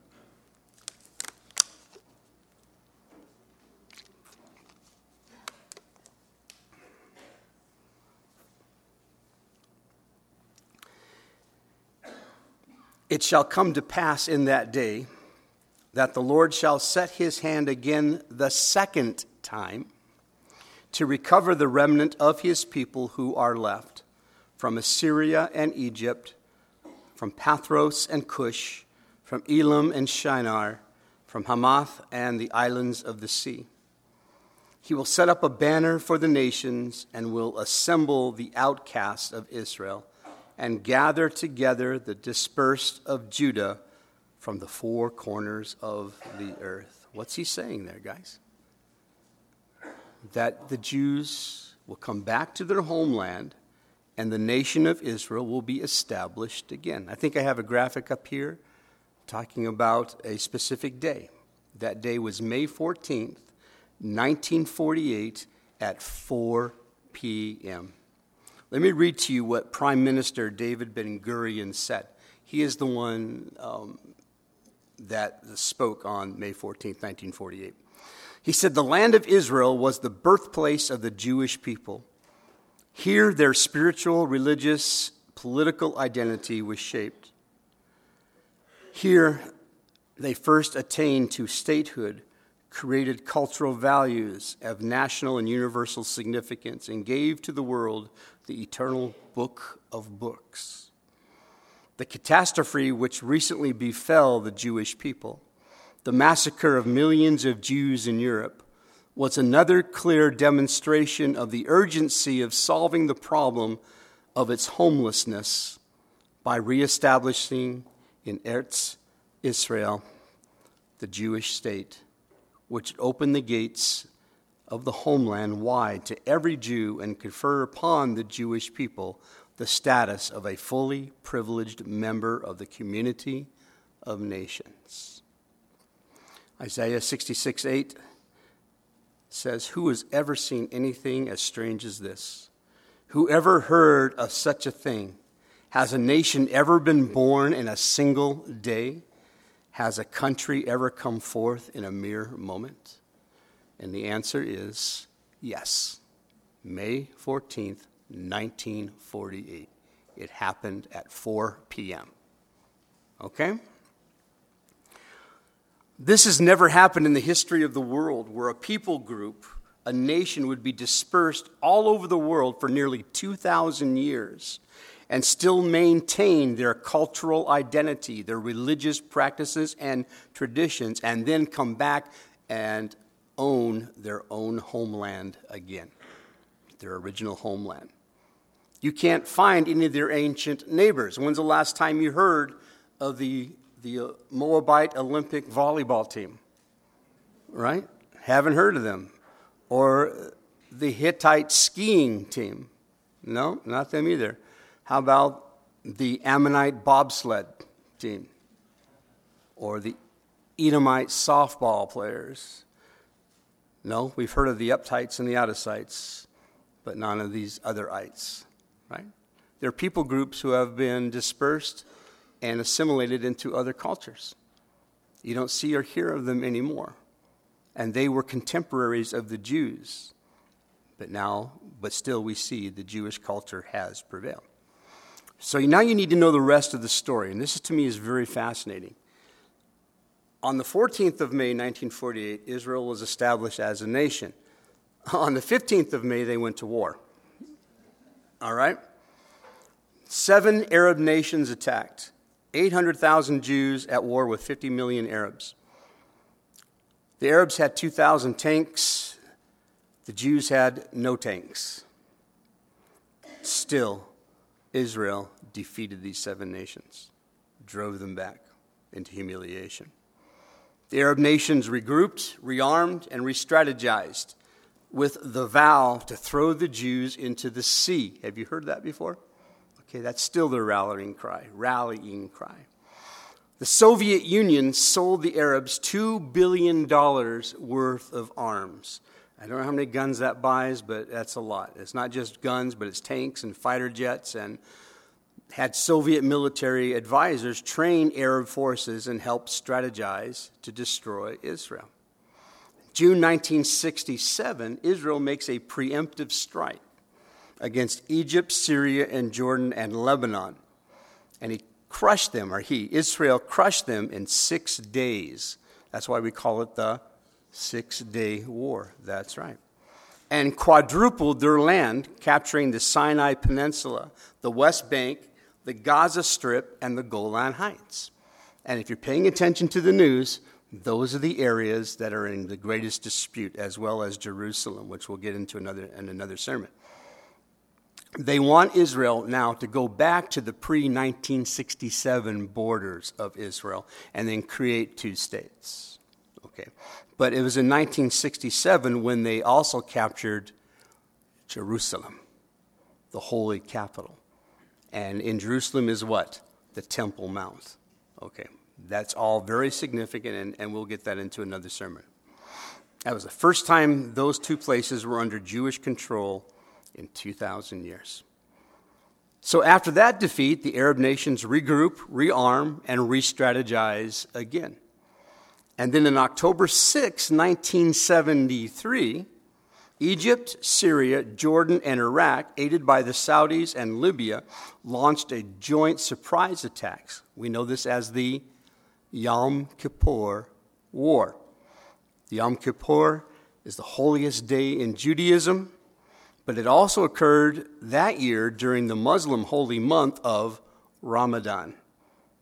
It shall come to pass in that day that the Lord shall set his hand again the second time to recover the remnant of his people who are left from Assyria and Egypt, from Pathros and Cush, from Elam and Shinar, from Hamath and the islands of the sea. He will set up a banner for the nations and will assemble the outcasts of Israel and gather together the dispersed of Judah from the four corners of the earth. What's he saying there, guys? That the Jews will come back to their homeland and the nation of Israel will be established again. I think I have a graphic up here talking about a specific day. That day was May fourteenth, nineteen forty-eight at four p.m. Let me read to you what Prime Minister David Ben-Gurion said. He is the one um, that spoke on May fourteenth, nineteen forty-eight. He said, the land of Israel was the birthplace of the Jewish people. Here their spiritual, religious, political identity was shaped. Here they first attained to statehood, created cultural values of national and universal significance, and gave to the world the eternal book of books. The catastrophe which recently befell the Jewish people, the massacre of millions of Jews in Europe, was another clear demonstration of the urgency of solving the problem of its homelessness by reestablishing in Eretz Israel the Jewish state, which opened the gates of the homeland wide to every Jew and confer upon the Jewish people the status of a fully privileged member of the community of nations. Isaiah sixty-six eight says, "Who has ever seen anything as strange as this? Who ever heard of such a thing? Has a nation ever been born in a single day? Has a country ever come forth in a mere moment?" And the answer is yes. May fourteenth, nineteen forty-eight. It happened at four p.m. Okay? This has never happened in the history of the world, where a people group, a nation, would be dispersed all over the world for nearly two thousand years and still maintain their cultural identity, their religious practices and traditions, and then come back and own their own homeland again, their original homeland. You can't find any of their ancient neighbors. When's the last time you heard of the, the Moabite Olympic volleyball team? Right? Haven't heard of them. Or the Hittite skiing team? No, not them either. How about the Ammonite bobsled team? Or the Edomite softball players? No, we've heard of the uptights and the out-of-sights, but none of these other ites. Right? There are people groups who have been dispersed and assimilated into other cultures. You don't see or hear of them anymore. And they were contemporaries of the Jews. But now, but still we see the Jewish culture has prevailed. So now you need to know the rest of the story. And this to me is very fascinating. On the fourteenth of May, nineteen forty-eight, Israel was established as a nation. On the fifteenth of May, they went to war. All right? Seven Arab nations attacked. eight hundred thousand Jews at war with fifty million Arabs. The Arabs had two thousand tanks. The Jews had no tanks. Still, Israel defeated these seven nations, drove them back into humiliation. The Arab nations regrouped, rearmed, and re-strategized with the vow to throw the Jews into the sea. Have you heard that before? Okay, that's still their rallying cry, rallying cry. The Soviet Union sold the Arabs two billion dollars worth of arms. I don't know how many guns that buys, but that's a lot. It's not just guns, but it's tanks and fighter jets, and had Soviet military advisors train Arab forces and help strategize to destroy Israel. June nineteen sixty-seven, Israel makes a preemptive strike against Egypt, Syria, and Jordan, and Lebanon. And he crushed them, or he, Israel, crushed them in six days. That's why we call it the Six-Day War. That's right. And quadrupled their land, capturing the Sinai Peninsula, the West Bank, the Gaza Strip, and the Golan Heights. And if you're paying attention to the news, those are the areas that are in the greatest dispute, as well as Jerusalem, which we'll get into another in another sermon. They want Israel now to go back to the pre-nineteen sixty-seven borders of Israel and then create two states. Okay, but it was in nineteen sixty-seven when they also captured Jerusalem, the holy capital. And in Jerusalem is what? The Temple Mount. Okay, that's all very significant, and, and we'll get that into another sermon. That was the first time those two places were under Jewish control in two thousand years. So after that defeat, the Arab nations regroup, rearm, and re-strategize again. And then on October sixth, nineteen seventy-three, Egypt, Syria, Jordan, and Iraq, aided by the Saudis and Libya, launched a joint surprise attack. We know this as the Yom Kippur War. The Yom Kippur is the holiest day in Judaism, but it also occurred that year during the Muslim holy month of Ramadan.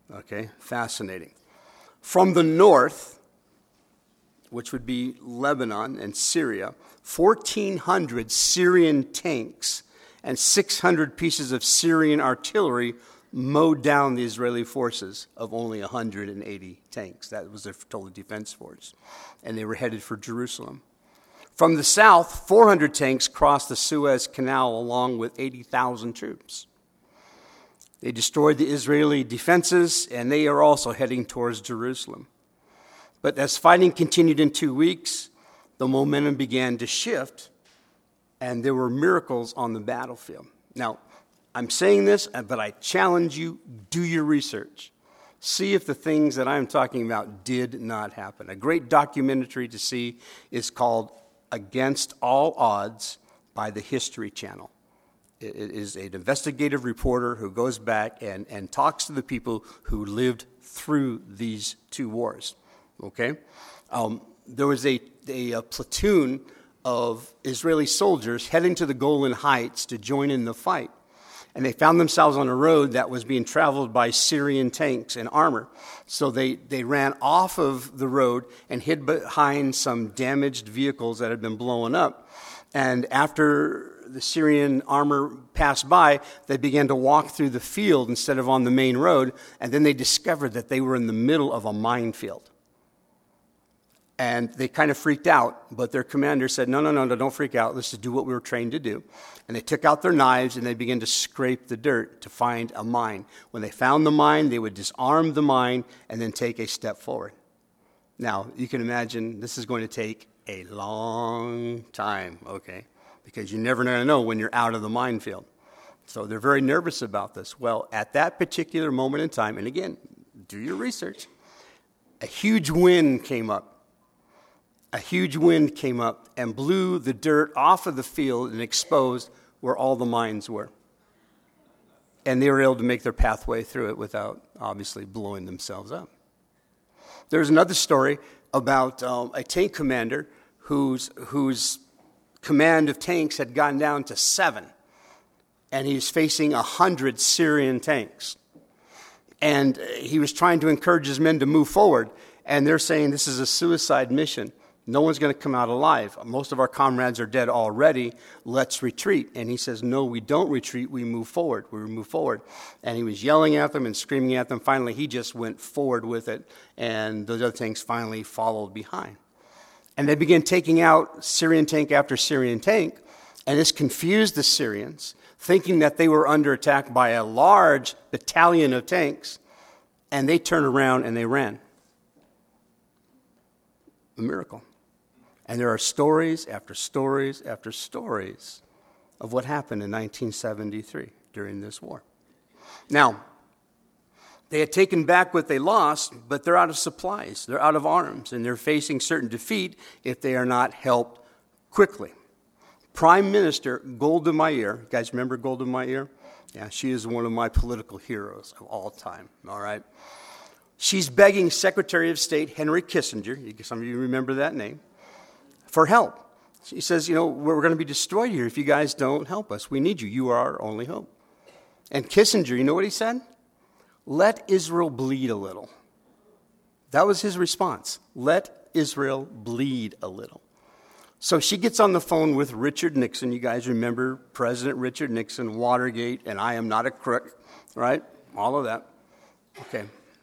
Okay, fascinating. From the north, which would be Lebanon and Syria, fourteen hundred Syrian tanks and six hundred pieces of Syrian artillery mowed down the Israeli forces of only one hundred eighty tanks. That was their total defense force. And they were headed for Jerusalem. From the south, four hundred tanks crossed the Suez Canal along with eighty thousand troops. They destroyed the Israeli defenses, and they are also heading towards Jerusalem. But as fighting continued in two weeks, the momentum began to shift, and there were miracles on the battlefield. Now, I'm saying this, but I challenge you, do your research. See if the things that I'm talking about did not happen. A great documentary to see is called Against All Odds by the History Channel. It is an investigative reporter who goes back and, and talks to the people who lived through these two wars. Okay? Um, there was a, a, a platoon of Israeli soldiers heading to the Golan Heights to join in the fight. And they found themselves on a road that was being traveled by Syrian tanks and armor. So they, they ran off of the road and hid behind some damaged vehicles that had been blown up. And after the Syrian armor passed by, they began to walk through the field instead of on the main road. And then they discovered that they were in the middle of a minefield. And they kind of freaked out, but their commander said, no, no, no, no, don't freak out. Let's just do what we were trained to do. And they took out their knives and they began to scrape the dirt to find a mine. When they found the mine, they would disarm the mine and then take a step forward. Now, you can imagine this is going to take a long time, okay? Because you're never going to know when you're out of the minefield. So they're very nervous about this. Well, at that particular moment in time, and again, do your research, a huge wind came up. A huge wind came up and blew the dirt off of the field and exposed where all the mines were. And they were able to make their pathway through it without obviously blowing themselves up. There's another story about um, a tank commander whose, whose command of tanks had gone down to seven. And he's facing a hundred Syrian tanks. And he was trying to encourage his men to move forward. And they're saying this is a suicide mission. No one's going to come out alive. Most of our comrades are dead already. Let's retreat. And he says, no, we don't retreat. We move forward. We move forward. And he was yelling at them and screaming at them. Finally, he just went forward with it. And those other tanks finally followed behind. And they began taking out Syrian tank after Syrian tank. And this confused the Syrians, thinking that they were under attack by a large battalion of tanks. And they turned around and they ran. A miracle. And there are stories after stories after stories of what happened in nineteen seventy-three during this war. Now, they had taken back what they lost, but they're out of supplies. They're out of arms, and they're facing certain defeat if they are not helped quickly. Prime Minister Golda Meir, you guys remember Golda Meir? Yeah, she is one of my political heroes of all time, all right? She's begging Secretary of State Henry Kissinger, some of you remember that name, for help. She says, you know, we're going to be destroyed here if you guys don't help us. We need you. You are our only hope. And Kissinger, you know what he said? Let Israel bleed a little. That was his response. Let Israel bleed a little. So she gets on the phone with Richard Nixon. You guys remember President Richard Nixon, Watergate, and I am not a crook, right? All of that. Okay.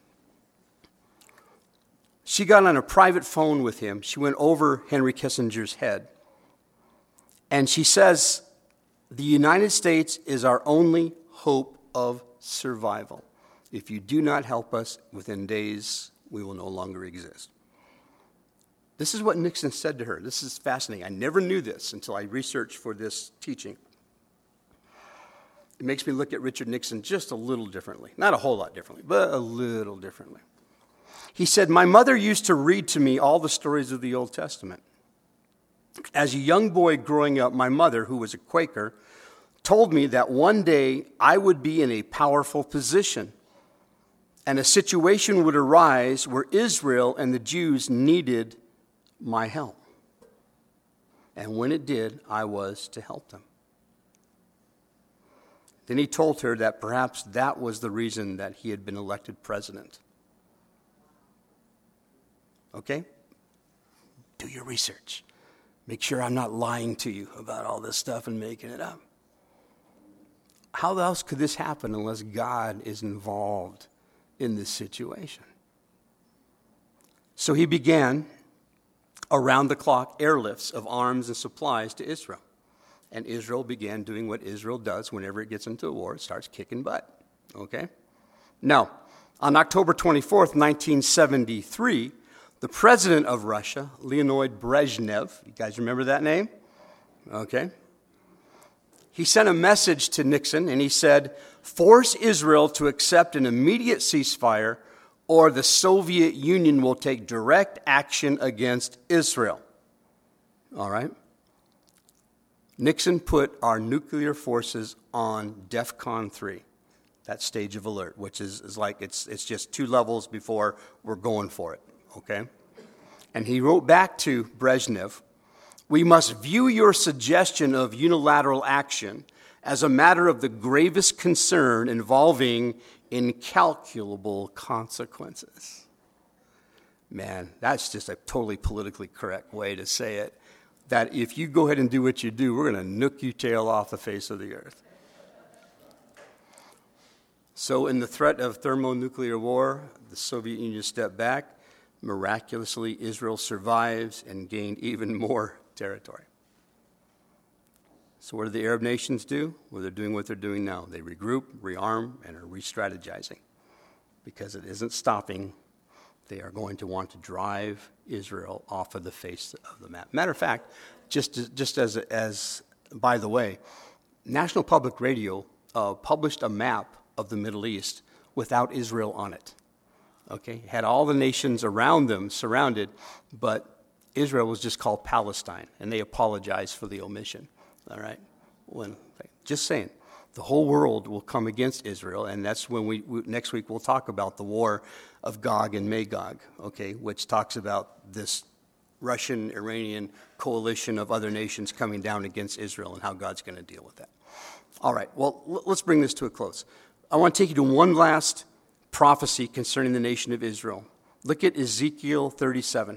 She got on a private phone with him. She went over Henry Kissinger's head. And she says, the United States is our only hope of survival. If you do not help us within days, we will no longer exist. This is what Nixon said to her. This is fascinating. I never knew this until I researched for this teaching. It makes me look at Richard Nixon just a little differently. Not a whole lot differently, but a little differently. He said, my mother used to read to me all the stories of the Old Testament. As a young boy growing up, my mother, who was a Quaker, told me that one day I would be in a powerful position and a situation would arise where Israel and the Jews needed my help. And when it did, I was to help them. Then he told her that perhaps that was the reason that he had been elected president. Okay? Do your research. Make sure I'm not lying to you about all this stuff and making it up. How else could this happen unless God is involved in this situation? So he began around-the-clock airlifts of arms and supplies to Israel. And Israel began doing what Israel does whenever it gets into a war. It starts kicking butt. Okay? Now, on October twenty-fourth, nineteen seventy-three, the president of Russia, Leonid Brezhnev, you guys remember that name? Okay. He sent a message to Nixon, and he said, force Israel to accept an immediate ceasefire, or the Soviet Union will take direct action against Israel. All right? Nixon put our nuclear forces on DEFCON three, that stage of alert, which is, is like it's it's just two levels before we're going for it, okay? And he wrote back to Brezhnev, we must view your suggestion of unilateral action as a matter of the gravest concern involving incalculable consequences. Man, that's just a totally politically correct way to say it. That if you go ahead and do what you do, we're going to nook you tail off the face of the earth. So in the threat of thermonuclear war, the Soviet Union stepped back. Miraculously, Israel survives and gained even more territory. So what do the Arab nations do? Well, they're doing what they're doing now. They regroup, rearm, and are re-strategizing. Because it isn't stopping. They are going to want to drive Israel off of the face of the map. Matter of fact, just, just as, as by the way, National Public Radio uh, published a map of the Middle East without Israel on it. Okay, it had all the nations around them surrounded, but Israel was just called Palestine, and they apologized for the omission. All right, when just saying. The whole world will come against Israel, and that's when we, we next week we'll talk about the war of Gog and Magog, okay, which talks about this Russian-Iranian coalition of other nations coming down against Israel and how God's going to deal with that. All right, well, l- let's bring this to a close. I want to take you to one last prophecy concerning the nation of Israel. Look at Ezekiel thirty-seven.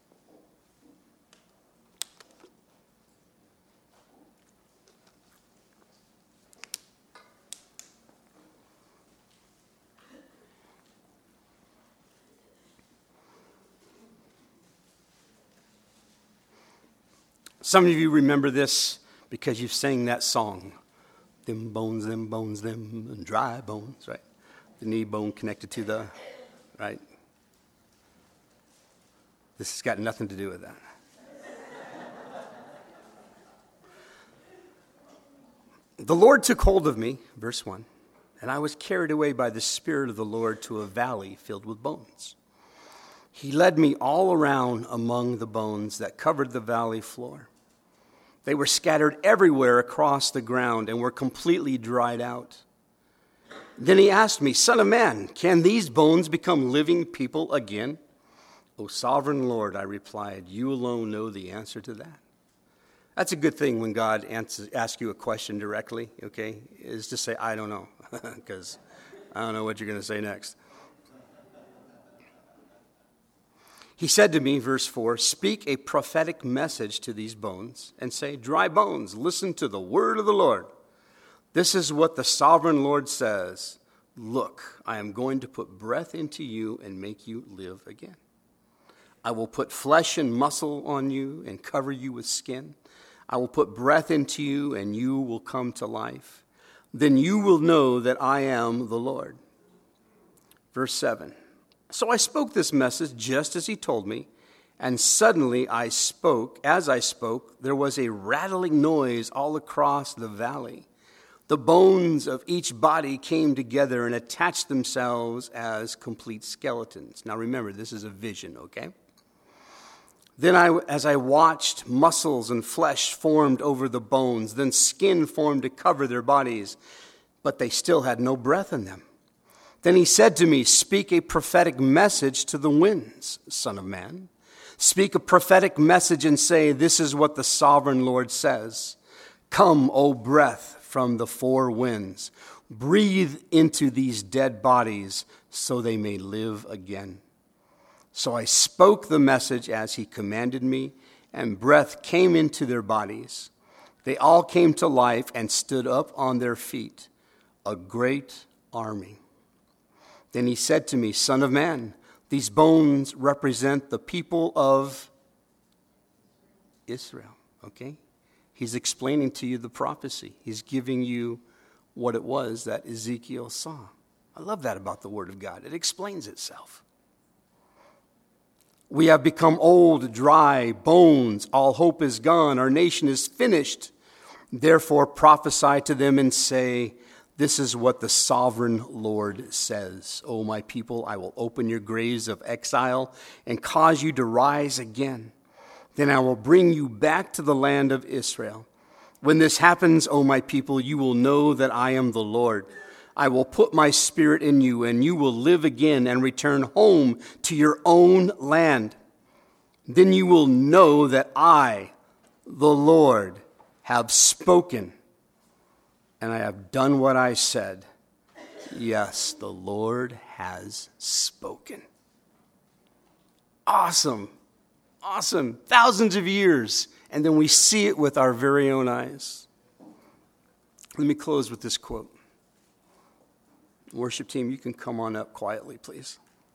Some of you remember this because you've sang that song. Them bones, them bones, them dry bones, right? The knee bone connected to the, right? This has got nothing to do with that. The Lord took hold of me, verse one, and I was carried away by the Spirit of the Lord to a valley filled with bones. He led me all around among the bones that covered the valley floor. They were scattered everywhere across the ground and were completely dried out. Then he asked me, Son of man, can these bones become living people again? O sovereign Lord, I replied, you alone know the answer to that. That's a good thing when God answers, asks you a question directly, okay, is to say, I don't know, because I don't know what you're going to say next. He said to me, verse four, speak a prophetic message to these bones and say, dry bones, listen to the word of the Lord. This is what the sovereign Lord says. Look, I am going to put breath into you and make you live again. I will put flesh and muscle on you and cover you with skin. I will put breath into you and you will come to life. Then you will know that I am the Lord. Verse seven. So I spoke this message just as he told me, and suddenly I spoke. As I spoke, there was a rattling noise all across the valley. The bones of each body came together and attached themselves as complete skeletons. Now remember, this is a vision, okay? Then I, as I watched, muscles and flesh formed over the bones. Then skin formed to cover their bodies, but they still had no breath in them. Then he said to me, speak a prophetic message to the winds, Son of man. Speak a prophetic message and say, this is what the sovereign Lord says. Come, O breath, from the four winds. Breathe into these dead bodies so they may live again. So I spoke the message as he commanded me, and breath came into their bodies. They all came to life and stood up on their feet, a great army. Then he said to me, Son of man, these bones represent the people of Israel. Okay? He's explaining to you the prophecy. He's giving you what it was that Ezekiel saw. I love that about the Word of God. It explains itself. We have become old, dry bones. All hope is gone. Our nation is finished. Therefore prophesy to them and say, this is what the sovereign Lord says. O my people, I will open your graves of exile and cause you to rise again. Then I will bring you back to the land of Israel. When this happens, O my people, you will know that I am the Lord. I will put my spirit in you, and you will live again and return home to your own land. Then you will know that I, the Lord, have spoken, and I have done what I said. Yes, the Lord has spoken. Awesome. Awesome. Thousands of years, and then we see it with our very own eyes. Let me close with this quote. Worship team, you can come on up quietly, please.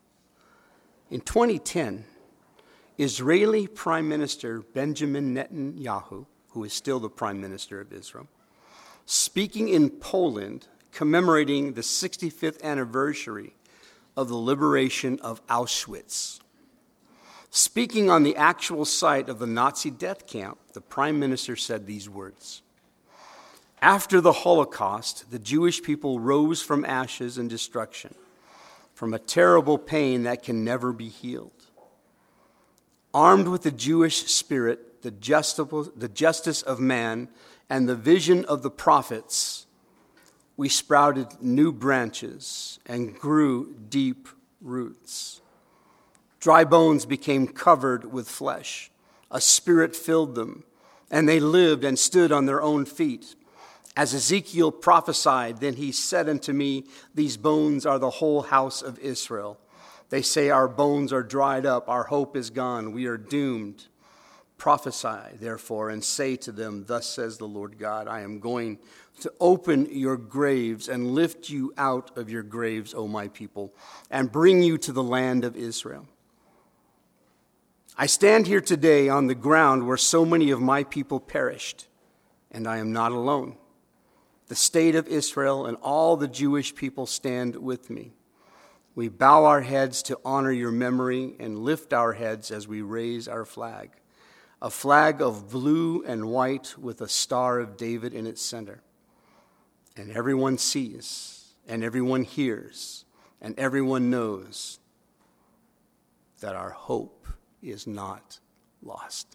In twenty ten, Israeli Prime Minister Benjamin Netanyahu, who is still the Prime Minister of Israel, speaking in Poland, commemorating the sixty-fifth anniversary of the liberation of Auschwitz. Speaking on the actual site of the Nazi death camp, the Prime Minister said these words. After the Holocaust, the Jewish people rose from ashes and destruction, from a terrible pain that can never be healed. Armed with the Jewish spirit, the justice of man, and the vision of the prophets, we sprouted new branches and grew deep roots. Dry bones became covered with flesh. A spirit filled them, and they lived and stood on their own feet. As Ezekiel prophesied, then he said unto me, these bones are the whole house of Israel. They say, our bones are dried up, our hope is gone, we are doomed. Prophesy, therefore, and say to them, thus says the Lord God, I am going to open your graves and lift you out of your graves, O my people, and bring you to the land of Israel. I stand here today on the ground where so many of my people perished, and I am not alone. The state of Israel and all the Jewish people stand with me. We bow our heads to honor your memory and lift our heads as we raise our flag, a flag of blue and white with a star of David in its center. And everyone sees, and everyone hears, and everyone knows that our hope is not lost.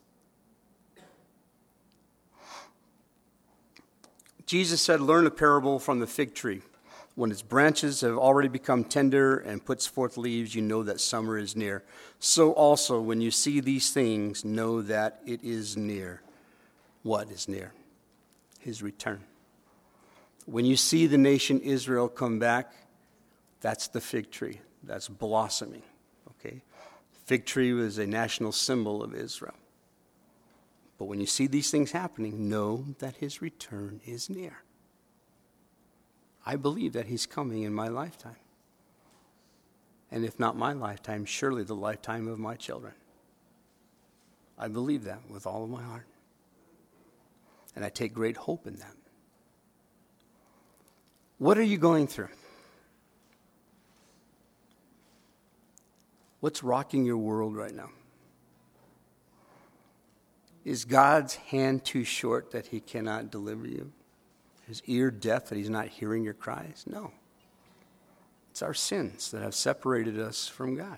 Jesus said, learn a parable from the fig tree. When its branches have already become tender and puts forth leaves, you know that summer is near. So also, when you see these things, know that it is near. What is near? His return. When you see the nation Israel come back, that's the fig tree. That's blossoming. Okay? Fig tree was a national symbol of Israel. But when you see these things happening, know that his return is near. I believe that he's coming in my lifetime. And if not my lifetime, surely the lifetime of my children. I believe that with all of my heart. And I take great hope in that. What are you going through? What's rocking your world right now? Is God's hand too short that he cannot deliver you? His ear deaf that he's not hearing your cries? No. It's our sins that have separated us from God.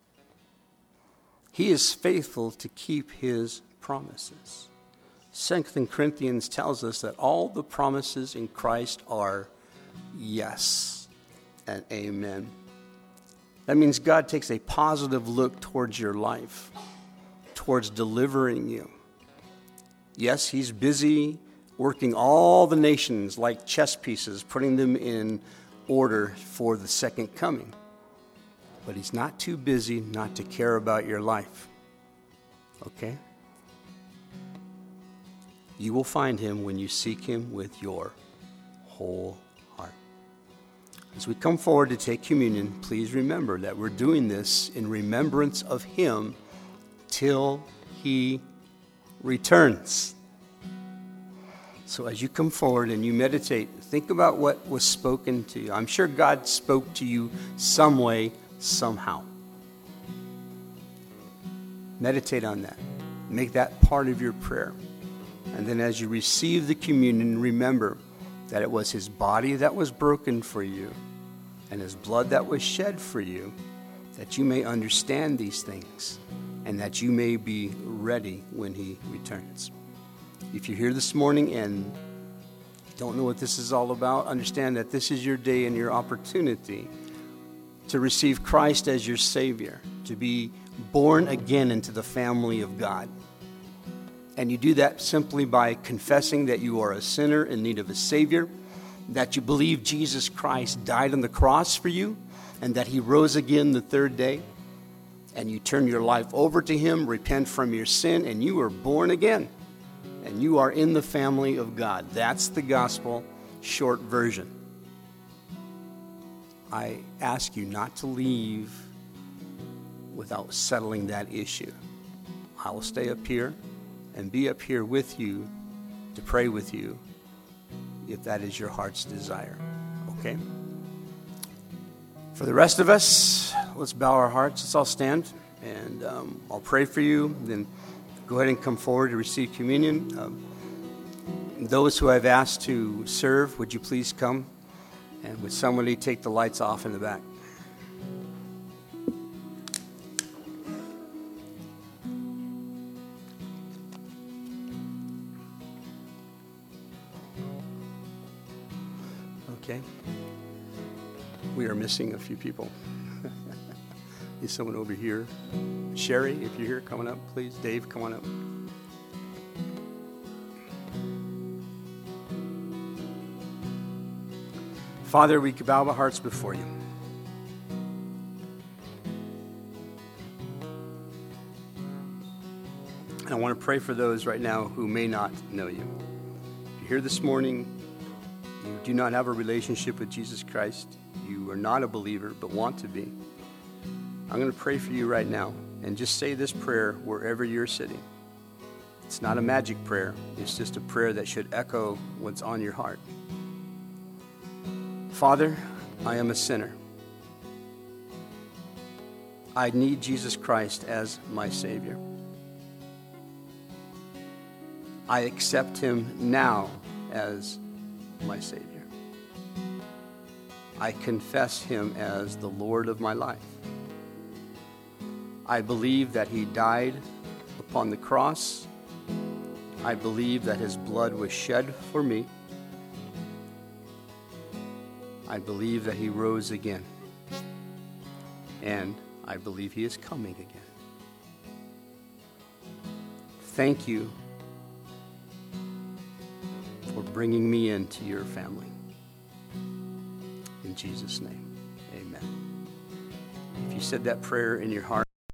He is faithful to keep his promises. Second Corinthians tells us that all the promises in Christ are yes and amen. That means God takes a positive look towards your life, towards delivering you. Yes, he's busy working all the nations like chess pieces, putting them in order for the second coming. But he's not too busy not to care about your life. Okay? You will find him when you seek him with your whole heart. As we come forward to take communion, please remember that we're doing this in remembrance of him till he returns. So as you come forward and you meditate, think about what was spoken to you. I'm sure God spoke to you some way, somehow. Meditate on that. Make that part of your prayer. And then as you receive the communion, remember that it was his body that was broken for you and his blood that was shed for you, that you may understand these things and that you may be ready when he returns. If you're here this morning and don't know what this is all about, understand that this is your day and your opportunity to receive Christ as your Savior, to be born again into the family of God. And you do that simply by confessing that you are a sinner in need of a Savior, that you believe Jesus Christ died on the cross for you, and that he rose again the third day, and you turn your life over to him, repent from your sin, and you are born again, and you are in the family of God. That's the gospel short version. I ask you not to leave without settling that issue. I will stay up here and be up here with you to pray with you if that is your heart's desire. Okay? For the rest of us, let's bow our hearts. Let's all stand, and um, I'll pray for you. Then go ahead and come forward to receive communion. Um, those who I've asked to serve, would you please come? And would somebody take the lights off in the back? Okay. We are missing a few people. Is someone over here? Sherry, if you're here, coming up, please. Dave, come on up. Father, we bow our hearts before you. And I want to pray for those right now who may not know you. If you're here this morning, you do not have a relationship with Jesus Christ, you are not a believer but want to be, I'm going to pray for you right now. And just say this prayer wherever you're sitting. It's not a magic prayer. It's just a prayer that should echo what's on your heart. Father, I am a sinner. I need Jesus Christ as my Savior. I accept him now as my Savior. I confess him as the Lord of my life. I believe that he died upon the cross. I believe that his blood was shed for me. I believe that he rose again. And I believe he is coming again. Thank you for bringing me into your family. In Jesus' name, amen. If you said that prayer in your heart,